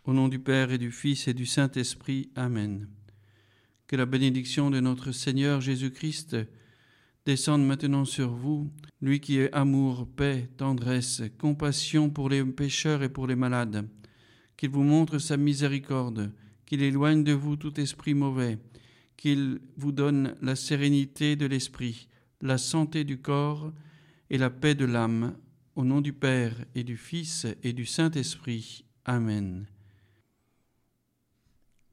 Au nom du Père et du Fils et du Saint-Esprit. Amen. Que la bénédiction de notre Seigneur Jésus-Christ descende maintenant sur vous, lui qui est amour, paix, tendresse, compassion pour les pécheurs et pour les malades, qu'il vous montre sa miséricorde, qu'il éloigne de vous tout esprit mauvais, qu'il vous donne la sérénité de l'esprit, la santé du corps et la paix de l'âme, au nom du Père et du Fils et du Saint-Esprit. Amen.